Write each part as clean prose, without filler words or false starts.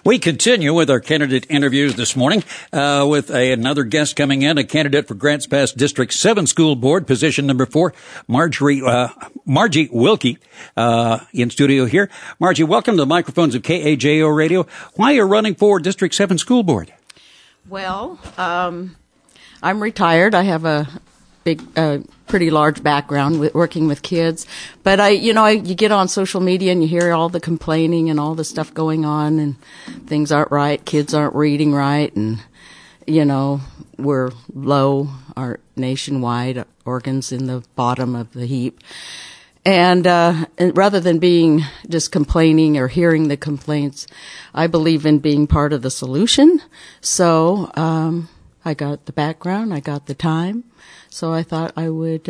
We continue with our candidate interviews this morning with another guest coming in, a candidate for Grants Pass District 7 School Board, position number 4, Margie Wilkie, in studio here. Margie, welcome to the microphones of KAJO Radio. Why are you running for District 7 School Board? Well, I'm retired. I have a pretty large background with working with kids, but you get on social media and you hear all the complaining and all the stuff going on, and things aren't right. Kids aren't reading right, and we're low. Our nationwide, Oregon's in the bottom of the heap, and rather than being just complaining or hearing the complaints, I believe in being part of the solution. So I got the background, I got the time. So I thought I would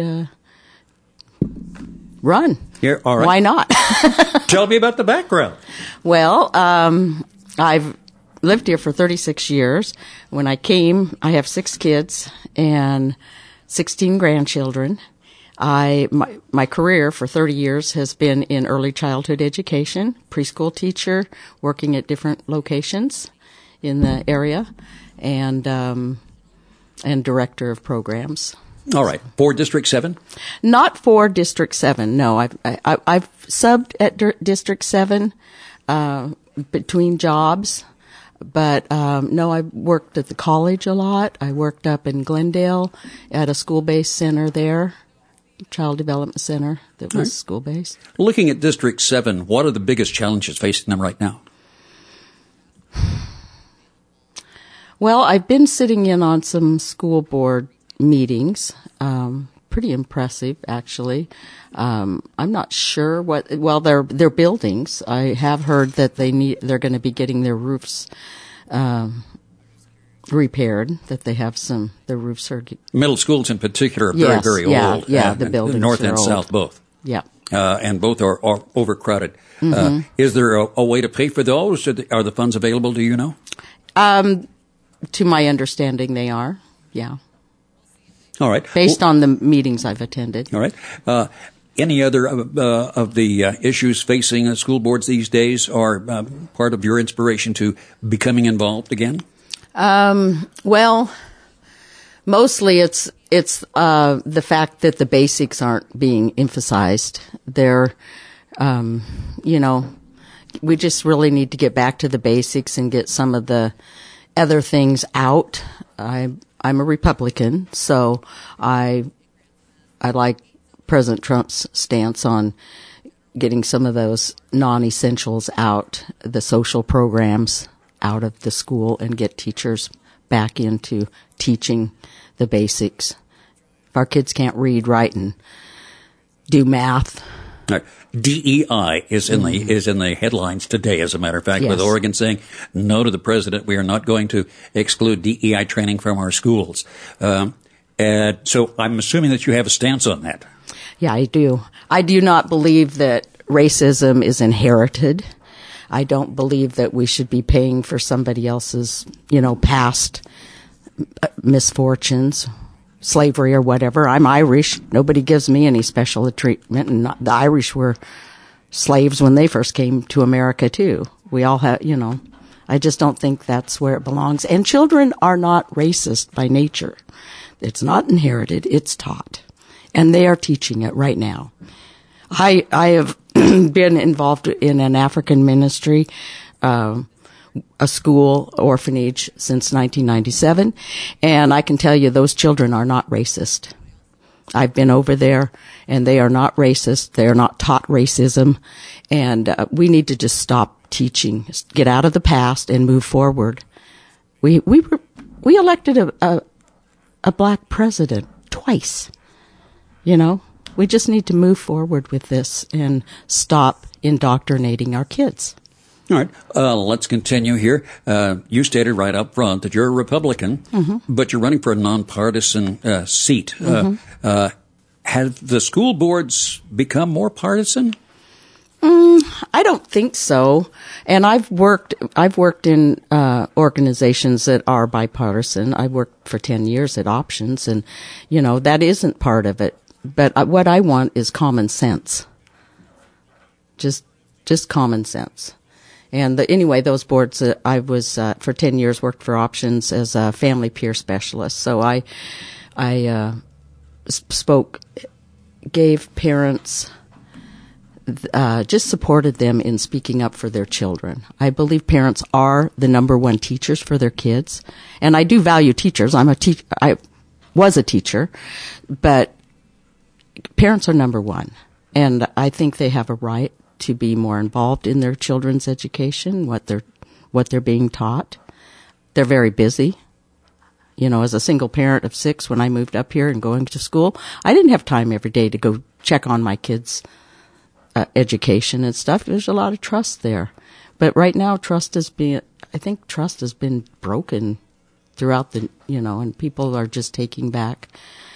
run. Here, all right. Why not? Tell me about the background. Well, I've lived here for 36 years. When I came, I have 6 kids and 16 grandchildren. My career for 30 years has been in early childhood education, preschool teacher, working at different locations in the area, and director of programs. All right. For District 7? Not for District 7, no. I've subbed at District 7 between jobs, but no, I worked at the college a lot. I worked up in Glendale at a school-based center there, child development center that was school-based. Looking at District 7, what are the biggest challenges facing them right now? Well, I've been sitting in on some school board meetings, pretty impressive, actually. I'm not sure they're buildings. I have heard that they're going to be getting their roofs, repaired, that they have their roofs are. Middle schools in particular are very, very old. Yeah, the buildings North are and old. South both. Yeah. And both are overcrowded. Mm-hmm. Is there a way to pay for those? Are the funds available, do you know? To my understanding, they are, yeah. All right. Based on the meetings I've attended. All right. Any other of the issues facing school boards these days are part of your inspiration to becoming involved again? Well, mostly it's the fact that the basics aren't being emphasized. They're, we just really need to get back to the basics and get some of the other things out. I'm a Republican, so I like President Trump's stance on getting some of those non-essentials out, the social programs out of the school, and get teachers back into teaching the basics. If our kids can't read, write, and do math. DEI is in the headlines today, as a matter of fact, yes. With Oregon saying no to the president. We are not going to exclude DEI training from our schools. So I'm assuming that you have a stance on that. Yeah, I do. I do not believe that racism is inherited. I don't believe that we should be paying for somebody else's, past misfortunes, slavery or whatever. I'm Irish. Nobody gives me any special treatment. And the Irish were slaves when they first came to America, too. We all have, I just don't think that's where it belongs. And children are not racist by nature. It's not inherited. It's taught. And they are teaching it right now. I have been involved in an African ministry, a school orphanage since 1997, and I can tell you those children are not racist. I've been over there, and they are not racist. They are not taught racism, and we need to just stop teaching, get out of the past, and move forward. We elected a black president twice. We just need to move forward with this and stop indoctrinating our kids. All right. Let's continue here. You stated right up front that you're a Republican, mm-hmm. but you're running for a nonpartisan seat. Mm-hmm. Have the school boards become more partisan? I don't think so. And I've worked in organizations that are bipartisan. I worked for 10 years at Options, and that isn't part of it. But what I want is common sense. Just common sense. And anyway, those boards, I was, for 10 years, worked for Options as a family peer specialist. So I gave parents, just supported them in speaking up for their children. I believe parents are the number one teachers for their kids. And I do value teachers. I was a teacher, but parents are number one. And I think they have a right to be more involved in their children's education, what they're being taught. They're very busy. You know, as a single parent of 6, when I moved up here and going to school, I didn't have time every day to go check on my kids' education and stuff. There's a lot of trust there. But right now, I think trust has been broken throughout and people are just taking back,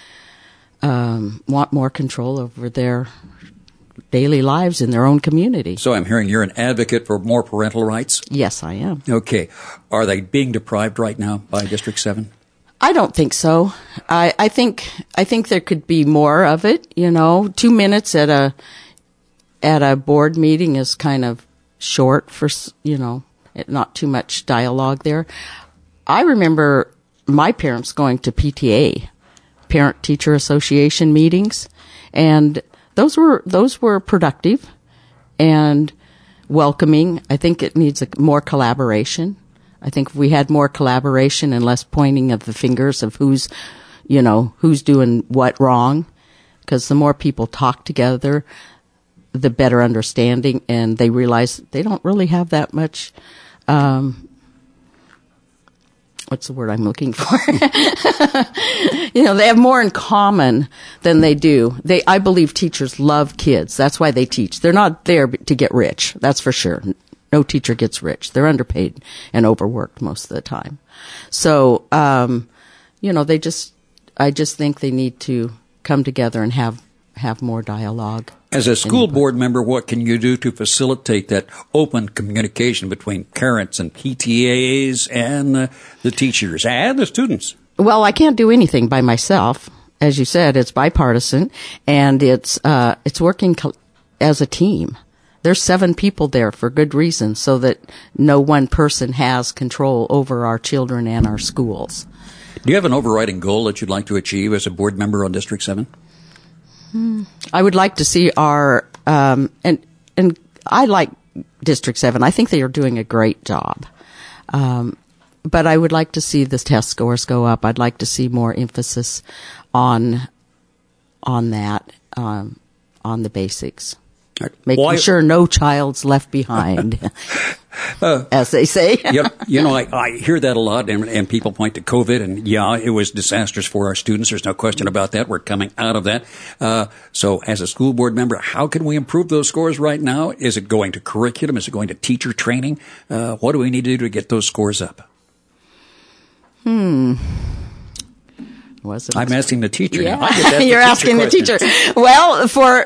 want more control over their daily lives in their own community. So I'm hearing you're an advocate for more parental rights? Yes, I am. Okay. Are they being deprived right now by District 7? I don't think so. I think there could be more of it, 2 minutes at a board meeting is kind of short for, not too much dialogue there. I remember my parents going to PTA, Parent Teacher Association meetings, and those were productive and welcoming. I think it needs more collaboration. I think if we had more collaboration and less pointing of the fingers of who's doing what wrong, because the more people talk together, the better understanding, and they realize they don't really have that much, what's the word I'm looking for? They have more in common than they do. I believe teachers love kids. That's why they teach. They're not there to get rich. That's for sure. No teacher gets rich. They're underpaid and overworked most of the time. So, I just think they need to come together and have more dialogue. As a school board member, what can you do to facilitate that open communication between parents and PTAs and the teachers and the students? Well, I can't do anything by myself. As you said, it's bipartisan, and it's working as a team. There's 7 people there for good reason, so that no one person has control over our children and our schools. Do you have an overriding goal that you'd like to achieve as a board member on District 7? I would like to see our, and I like District 7. I think they are doing a great job. But I would like to see the test scores go up. I'd like to see more emphasis on that, on the basics. Making sure no child's left behind, as they say. I hear that a lot, and people point to COVID, and it was disastrous for our students. There's no question about that. We're coming out of that. So as a school board member, how can we improve those scores right now? Is it going to curriculum? Is it going to teacher training? What do we need to do to get those scores up? I'm asking the teacher now. You're asking the teacher. Well,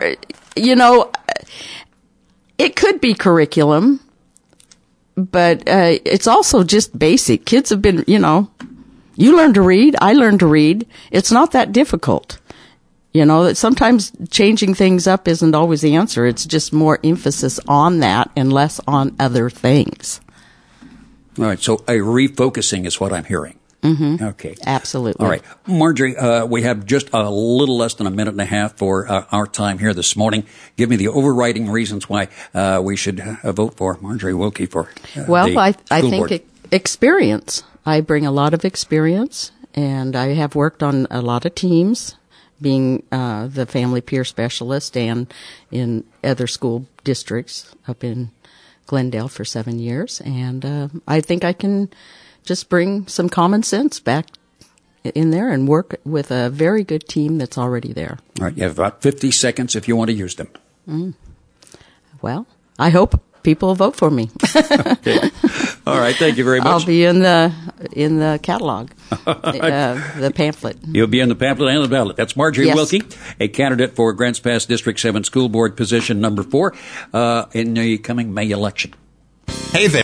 it could be curriculum, but it's also just basic. Kids have been, you learn to read, I learned to read. It's not that difficult. Sometimes changing things up isn't always the answer. It's just more emphasis on that and less on other things. All right, so a refocusing is what I'm hearing. Mm-hmm. Okay. Absolutely. All right. Marjorie, we have just a little less than a minute and a half for our time here this morning. Give me the overriding reasons why we should vote for Marjorie Wilkie for I think experience. I bring a lot of experience, and I have worked on a lot of teams, being the family peer specialist and in other school districts up in Glendale for 7 years. And I think I can just bring some common sense back in there and work with a very good team that's already there. All right. You have about 50 seconds if you want to use them. Well, I hope people will vote for me. Okay. All right. Thank you very much. I'll be in the catalog, the pamphlet. You'll be in the pamphlet and the ballot. That's Marjorie Wilkie, a candidate for Grants Pass District 7 School Board position number 4 in the coming May election. Hey there.